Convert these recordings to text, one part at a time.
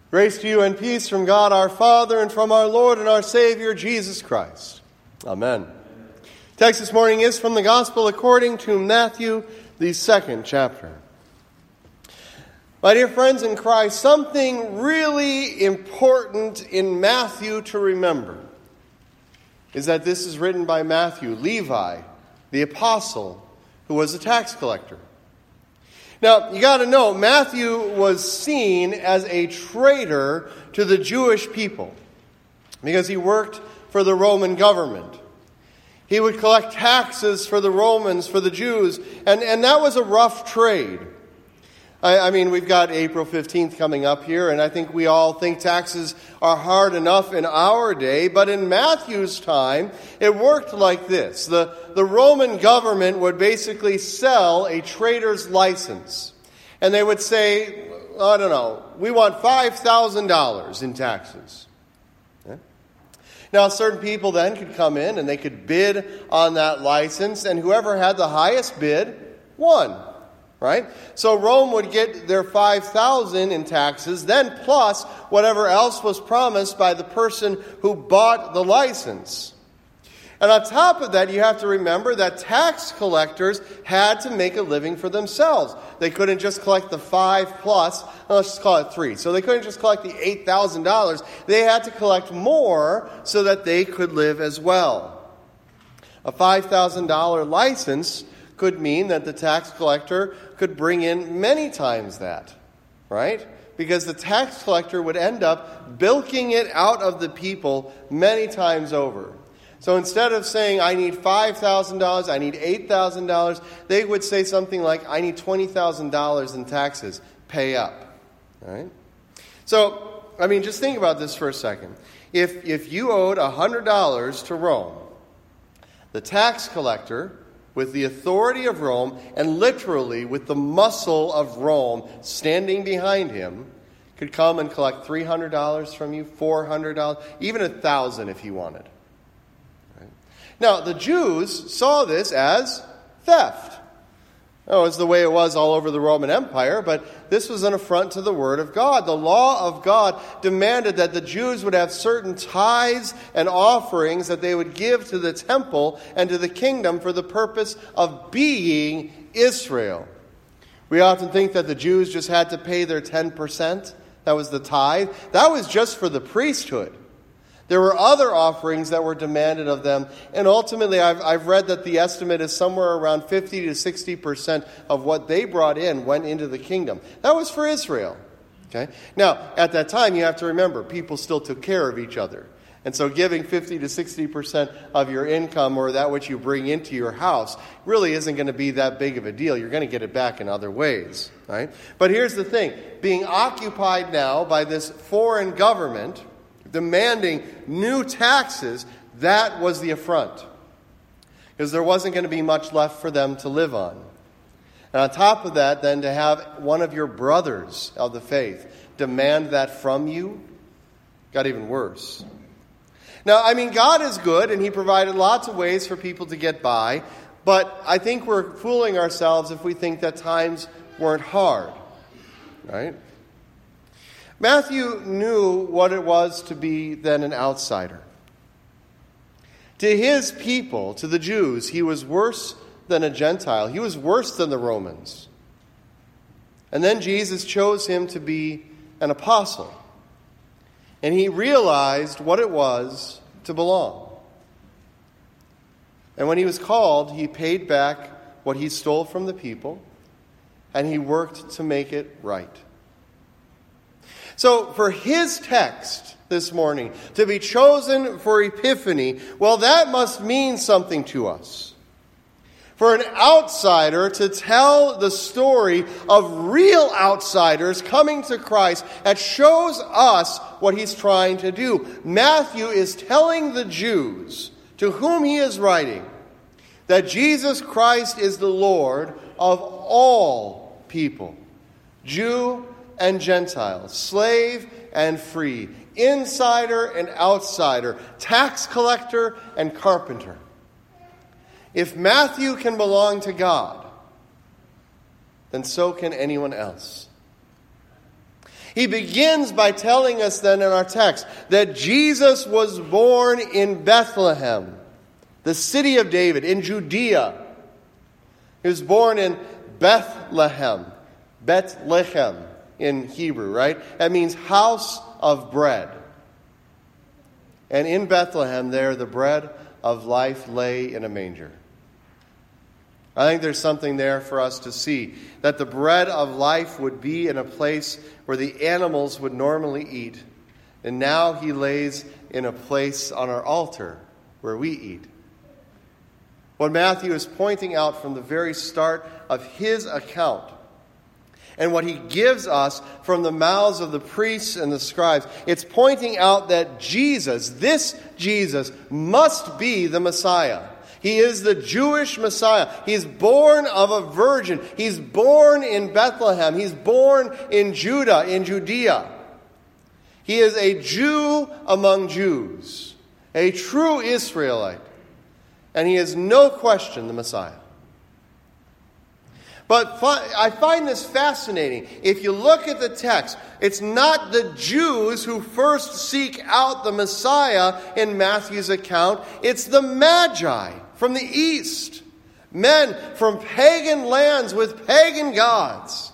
Grace to you and peace from God our Father and from our Lord and our Savior, Jesus Christ. Amen. Text this morning is from the Gospel according to Matthew, the 2nd chapter. My dear friends in Christ, something really important in Matthew to remember is that this is written by Matthew, Levi, the apostle, who was a tax collector. Now, you got to know, Matthew was seen as a traitor to the Jewish people because he worked for the Roman government. He would collect taxes for the Romans, for the Jews, and that was a rough trade. I mean, we've got April 15th coming up here, and I think we all think taxes are hard enough in our day, but in Matthew's time, it worked like this. The Roman government would basically sell a trader's license, and they would say, I don't know, we want $5,000 in taxes. Okay? Now, certain people then could come in, and they could bid on that license, and whoever had the highest bid won. Right? So Rome would get their $5,000 in taxes, then plus whatever else was promised by the person who bought the license. And on top of that, you have to remember that tax collectors had to make a living for themselves. They couldn't just collect the 5 plus, let's just call it 3. So they couldn't just collect the $8,000. They had to collect more so that they could live as well. A $5,000 license could mean that the tax collector could bring in many times that, right? Because the tax collector would end up bilking it out of the people many times over. So instead of saying, I need $5,000, I need $8,000, they would say something like, I need $20,000 in taxes, pay up, all right? So, I mean, just think about this for a second. If you owed $100 to Rome, the tax collector, with the authority of Rome, and literally with the muscle of Rome standing behind him, could come and collect $300 from you, $400, even $1,000 if he wanted. Right? Now, the Jews saw this as theft. Oh, it's the way it was all over the Roman Empire, but this was an affront to the Word of God. The law of God demanded that the Jews would have certain tithes and offerings that they would give to the temple and to the kingdom for the purpose of being Israel. We often think that the Jews just had to pay their 10%. That was the tithe. That was just for the priesthood. There were other offerings that were demanded of them, and ultimately I've read that the estimate is somewhere around 50 to 60% of what they brought in went into the kingdom. That was for Israel. Okay? Now, at that time, you have to remember, people still took care of each other. And so giving 50 to 60% of your income or that which you bring into your house really isn't going to be that big of a deal. You're going to get it back in other ways. Right? But here's the thing. Being occupied now by this foreign government demanding new taxes, that was the affront. Because there wasn't going to be much left for them to live on. And on top of that, then to have one of your brothers of the faith demand that from you, got even worse. Now, I mean, God is good, and He provided lots of ways for people to get by, but I think we're fooling ourselves if we think that times weren't hard, right? Matthew knew what it was to be then an outsider. To his people, to the Jews, he was worse than a Gentile. He was worse than the Romans. And then Jesus chose him to be an apostle. And he realized what it was to belong. And when he was called, he paid back what he stole from the people, and he worked to make it right. So for his text this morning to be chosen for Epiphany, well, that must mean something to us. For an outsider to tell the story of real outsiders coming to Christ, that shows us what he's trying to do. Matthew is telling the Jews to whom he is writing that Jesus Christ is the Lord of all people, Jew and Gentile, slave and free, insider and outsider, tax collector and carpenter. If Matthew can belong to God, then so can anyone else. He begins by telling us then in our text that Jesus was born in Bethlehem, the city of David, in Judea. He was born in Bethlehem in Hebrew, right? That means house of bread. And in Bethlehem there, the bread of life lay in a manger. I think there's something there for us to see, that the bread of life would be in a place where the animals would normally eat, and now he lays in a place on our altar where we eat. What Matthew is pointing out from the very start of his account, and what he gives us from the mouths of the priests and the scribes, it's pointing out that Jesus, this Jesus, must be the Messiah. He is the Jewish Messiah. He's born of a virgin. He's born in Bethlehem. He's born in Judah, in Judea. He is a Jew among Jews, a true Israelite. And he is no question the Messiah. But I find this fascinating. If you look at the text, it's not the Jews who first seek out the Messiah in Matthew's account. It's the Magi from the east. Men from pagan lands with pagan gods.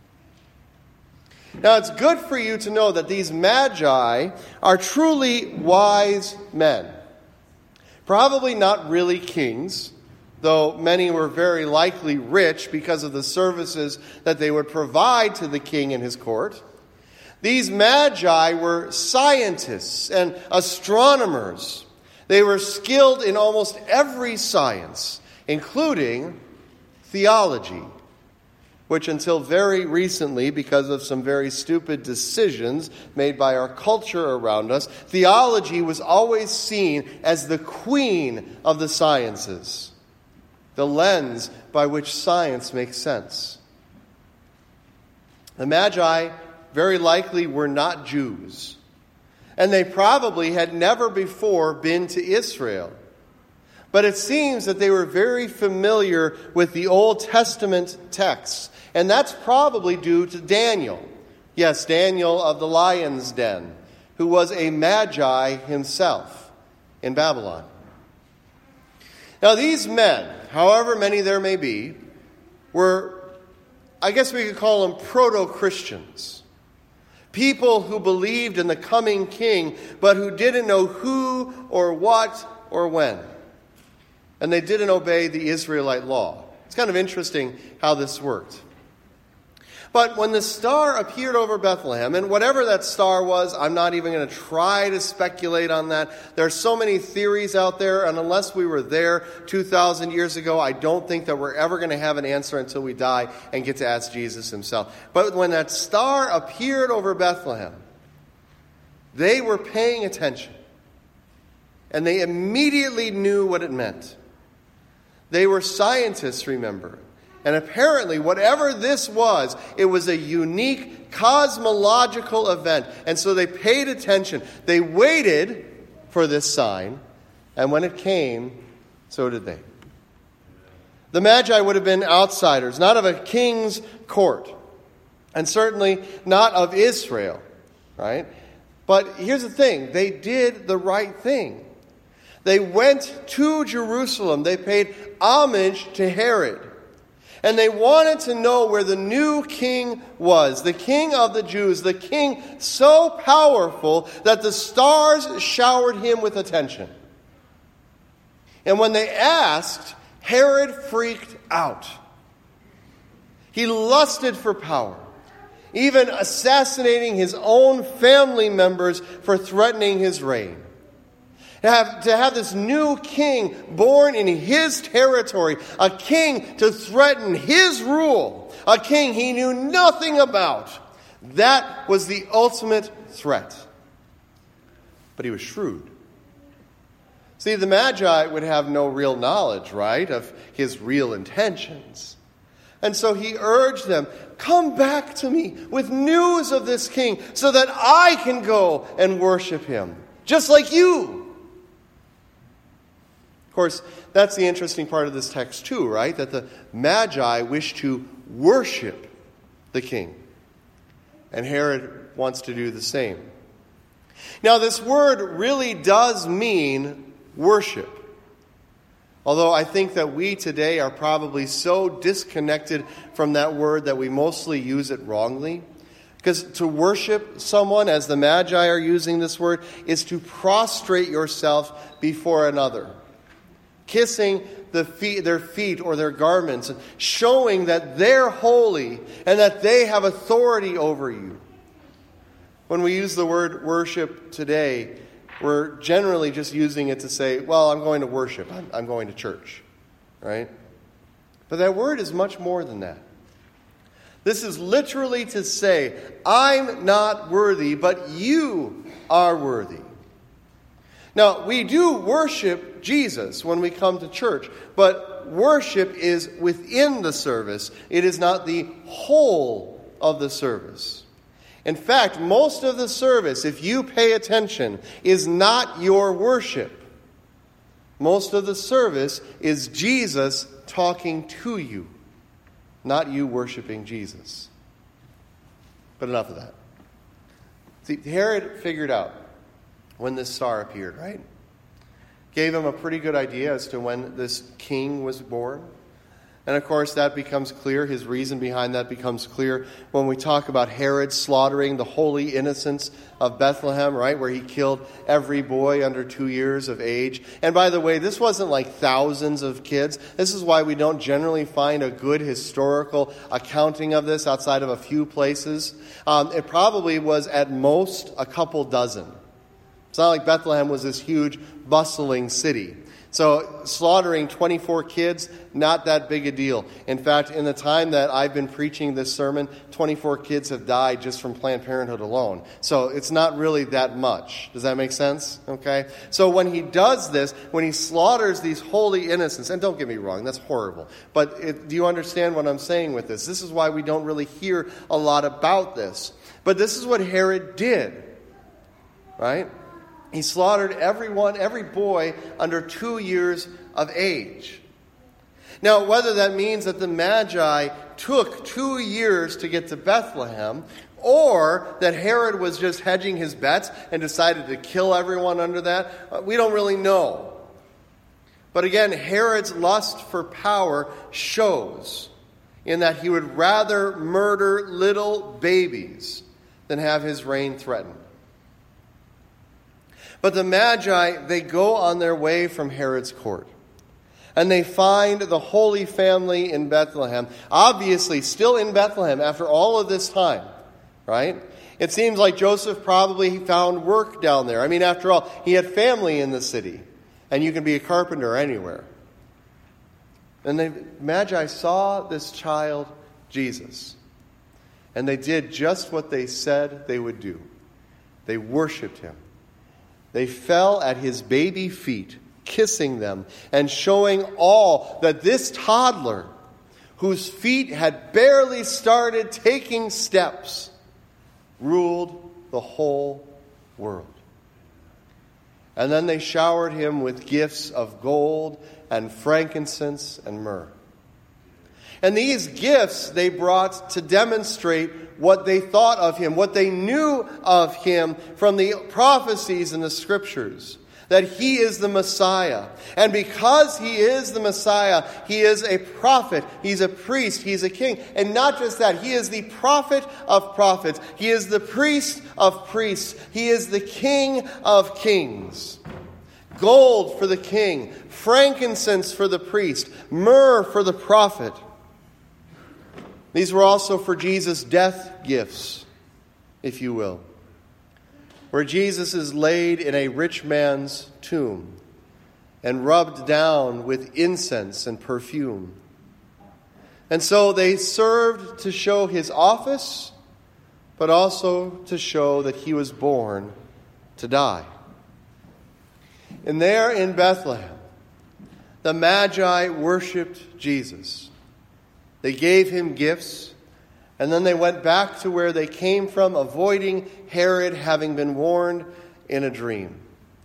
Now, it's good for you to know that these Magi are truly wise men. Probably not really kings, though many were very likely rich because of the services that they would provide to the king and his court. These Magi were scientists and astronomers. They were skilled in almost every science, including theology, which until very recently, because of some very stupid decisions made by our culture around us, theology was always seen as the queen of the sciences, the lens by which science makes sense. The Magi very likely were not Jews, and they probably had never before been to Israel. But it seems that they were very familiar with the Old Testament texts, and that's probably due to Daniel. Yes, Daniel of the lion's den, who was a Magi himself in Babylon. Now these men, however many there may be, were, I guess we could call them proto-Christians. People who believed in the coming king, but who didn't know who or what or when. And they didn't obey the Israelite law. It's kind of interesting how this worked. But when the star appeared over Bethlehem, and whatever that star was, I'm not even going to try to speculate on that. There are so many theories out there, and unless we were there 2,000 years ago, I don't think that we're ever going to have an answer until we die and get to ask Jesus himself. But when that star appeared over Bethlehem, they were paying attention, and they immediately knew what it meant. They were scientists, remember. And apparently, whatever this was, it was a unique cosmological event. And so they paid attention. They waited for this sign. And when it came, so did they. The Magi would have been outsiders, not of a king's court. And certainly not of Israel, right? But here's the thing. They did the right thing. They went to Jerusalem. They paid homage to Herod. And they wanted to know where the new king was, the king of the Jews, the king so powerful that the stars showered him with attention. And when they asked, Herod freaked out. He lusted for power, even assassinating his own family members for threatening his reign. To have this new king born in his territory, a king to threaten his rule, a king he knew nothing about, that was the ultimate threat. But he was shrewd. See, the Magi would have no real knowledge, right, of his real intentions. And so he urged them, come back to me with news of this king so that I can go and worship him, just like you. Of course, that's the interesting part of this text too, right? That the Magi wished to worship the king. And Herod wants to do the same. Now, this word really does mean worship. Although I think that we today are probably so disconnected from that word that we mostly use it wrongly. Because to worship someone, as the Magi are using this word, is to prostrate yourself before another. Kissing their feet or their garments, and showing that they're holy and that they have authority over you. When we use the word worship today, we're generally just using it to say, well, I'm going to worship. I'm going to church. Right? But that word is much more than that. This is literally to say, I'm not worthy, but you are worthy. Now, we do worship Jesus when we come to church, but worship is within the service. It is not the whole of the service. In fact, most of the service, if you pay attention, is not your worship. Most of the service is Jesus talking to you, not you worshiping Jesus. But enough of that. See, Herod figured out when this star appeared, right? Gave him a pretty good idea as to when this king was born. And of course, that becomes clear. His reason behind that becomes clear when we talk about Herod slaughtering the holy innocents of Bethlehem, right? Where he killed every boy under 2 years of age. And by the way, this wasn't like thousands of kids. This is why we don't generally find a good historical accounting of this outside of a few places. It probably was at most a couple dozen. It's not like Bethlehem was this huge, bustling city. So slaughtering 24 kids, not that big a deal. In fact, in the time that I've been preaching this sermon, 24 kids have died just from Planned Parenthood alone. So it's not really that much. Does that make sense? Okay? So when he does this, when he slaughters these holy innocents, and don't get me wrong, that's horrible. But do you understand what I'm saying with this? This is why we don't really hear a lot about this. But this is what Herod did. Right? He slaughtered everyone, every boy under 2 years of age. Now, whether that means that the Magi took 2 years to get to Bethlehem, or that Herod was just hedging his bets and decided to kill everyone under that, we don't really know. But again, Herod's lust for power shows in that he would rather murder little babies than have his reign threatened. But the Magi, they go on their way from Herod's court. And they find the Holy Family in Bethlehem. Obviously, still in Bethlehem after all of this time. Right? It seems like Joseph probably found work down there. I mean, after all, he had family in the city. And you can be a carpenter anywhere. And the Magi saw this child, Jesus. And they did just what they said they would do. They worshipped him. They fell at his baby feet, kissing them and showing all that this toddler, whose feet had barely started taking steps, ruled the whole world. And then they showered him with gifts of gold and frankincense and myrrh. And these gifts they brought to demonstrate what they thought of him, what they knew of him from the prophecies in the Scriptures, that he is the Messiah. And because he is the Messiah, he is a prophet, he's a priest, he's a king. And not just that, he is the prophet of prophets, he is the priest of priests, he is the king of kings. Gold for the king, frankincense for the priest, myrrh for the prophet. These were also for Jesus' death gifts, if you will, where Jesus is laid in a rich man's tomb and rubbed down with incense and perfume. And so they served to show his office, but also to show that he was born to die. And there in Bethlehem, the Magi worshipped Jesus. They gave him gifts, and then they went back to where they came from, avoiding Herod having been warned in a dream.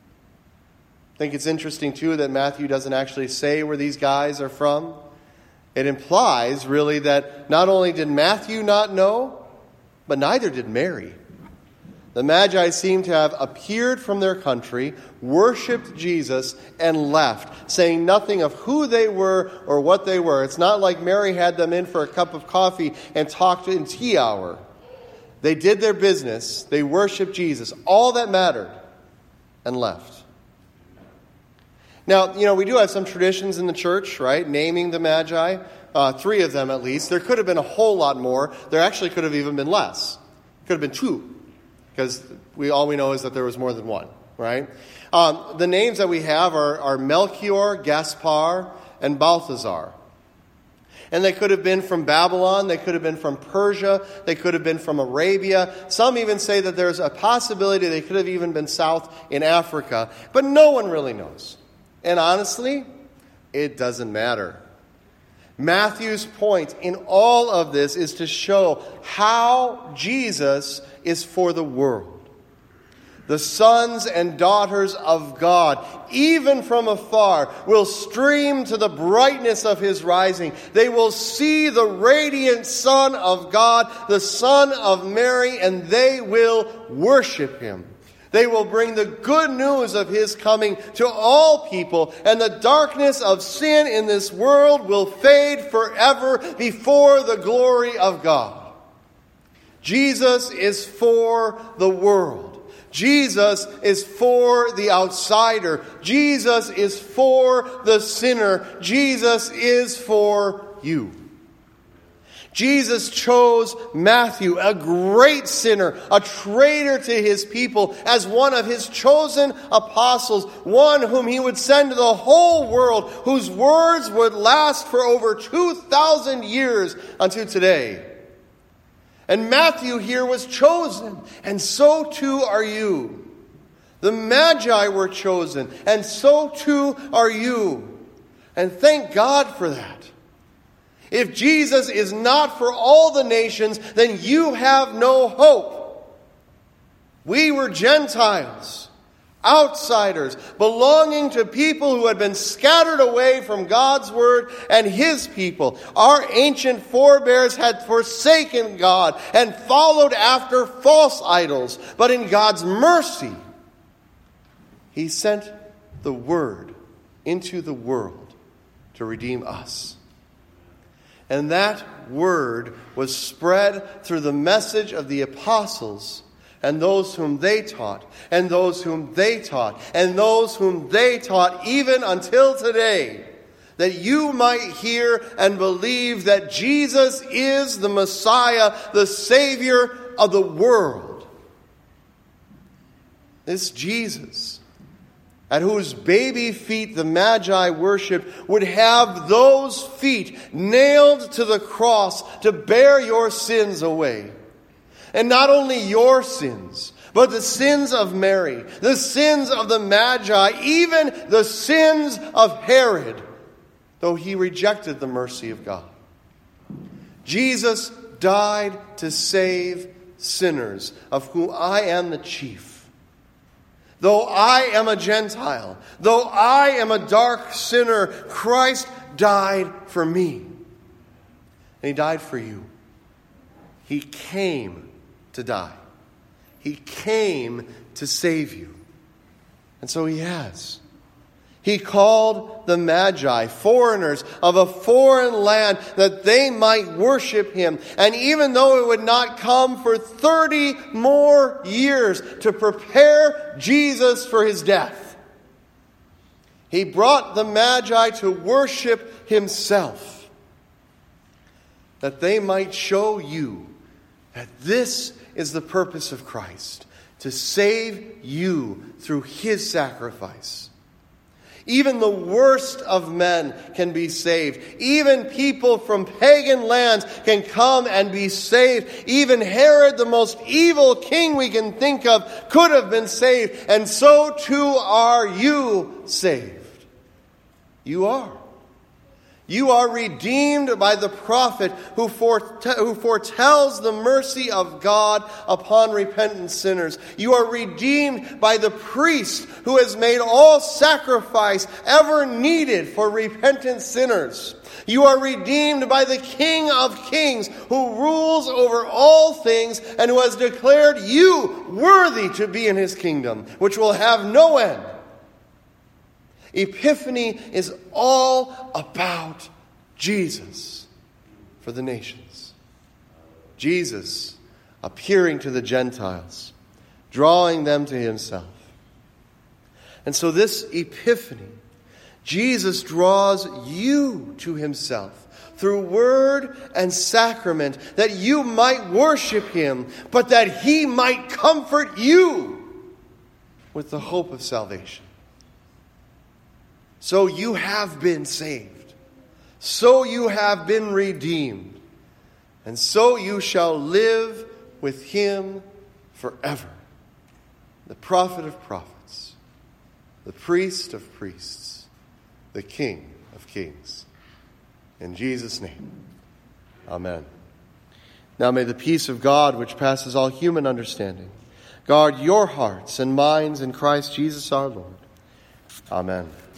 I think it's interesting, too, that Matthew doesn't actually say where these guys are from. It implies, really, that not only did Matthew not know, but neither did Mary. The Magi seem to have appeared from their country, worshipped Jesus, and left, saying nothing of who they were or what they were. It's not like Mary had them in for a cup of coffee and talked in tea hour. They did their business. They worshipped Jesus, all that mattered, and left. Now, we do have some traditions in the church, right? Naming the Magi. 3 of them at least. There could have been a whole lot more. There actually could have even been less. Could have been 2. Because all we know is that there was more than 1, right? The names that we have are Melchior, Gaspar, and Balthazar. And they could have been from Babylon. They could have been from Persia. They could have been from Arabia. Some even say that there's a possibility they could have even been south in Africa. But no one really knows. And honestly, it doesn't matter. Matthew's point in all of this is to show how Jesus is for the world. The sons and daughters of God, even from afar, will stream to the brightness of his rising. They will see the radiant Son of God, the Son of Mary, and they will worship him. They will bring the good news of his coming to all people, and the darkness of sin in this world will fade forever before the glory of God. Jesus is for the world. Jesus is for the outsider. Jesus is for the sinner. Jesus is for you. Jesus chose Matthew, a great sinner, a traitor to his people, as one of his chosen apostles, one whom he would send to the whole world, whose words would last for over 2,000 years until today. And Matthew here was chosen, and so too are you. The Magi were chosen, and so too are you. And thank God for that. If Jesus is not for all the nations, then you have no hope. We were Gentiles, outsiders, belonging to people who had been scattered away from God's word and his people. Our ancient forebears had forsaken God and followed after false idols. But in God's mercy, he sent the word into the world to redeem us. And that word was spread through the message of the apostles and those whom they taught, and those whom they taught, and those whom they taught, even until today, that you might hear and believe that Jesus is the Messiah, the Savior of the world. This Jesus, at whose baby feet the Magi worshipped, would have those feet nailed to the cross to bear your sins away. And not only your sins, but the sins of Mary, the sins of the Magi, even the sins of Herod, though he rejected the mercy of God. Jesus died to save sinners, of whom I am the chief. Though I am a Gentile, though I am a dark sinner, Christ died for me. And he died for you. He came to die. He came to save you. And so he has. He called the Magi, foreigners of a foreign land, that they might worship him. And even though it would not come for 30 more years to prepare Jesus for his death, he brought the Magi to worship himself, that they might show you that this is the purpose of Christ, to save you through his sacrifice. Even the worst of men can be saved. Even people from pagan lands can come and be saved. Even Herod, the most evil king we can think of, could have been saved. And so too are you saved. You are. You are redeemed by the prophet who foretells the mercy of God upon repentant sinners. You are redeemed by the priest who has made all sacrifice ever needed for repentant sinners. You are redeemed by the King of Kings who rules over all things and who has declared you worthy to be in his kingdom, which will have no end. Epiphany is all about Jesus for the nations. Jesus appearing to the Gentiles, drawing them to himself. And so this Epiphany, Jesus draws you to himself through word and sacrament, that you might worship him, but that he might comfort you with the hope of salvation. So you have been saved. So you have been redeemed. And so you shall live with him forever. The prophet of prophets, the priest of priests, the King of kings. In Jesus' name, amen. Now may the peace of God, which passes all human understanding, guard your hearts and minds in Christ Jesus our Lord. Amen.